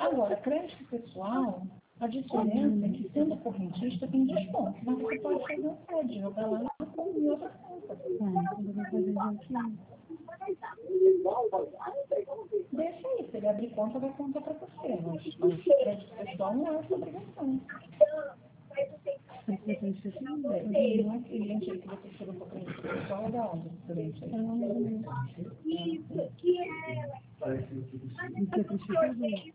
Agora, crédito pessoal, a diferença é que sendo correntista tem desconto, mas você pode fazer um crédito, jogar lá em outra conta. Deixa aí, se ele abrir conta, vai contar para você, mas o crédito pessoal não é essa obrigação. Não é cliente aí que você tirou para crédito pessoal, é da onde esse cliente aí?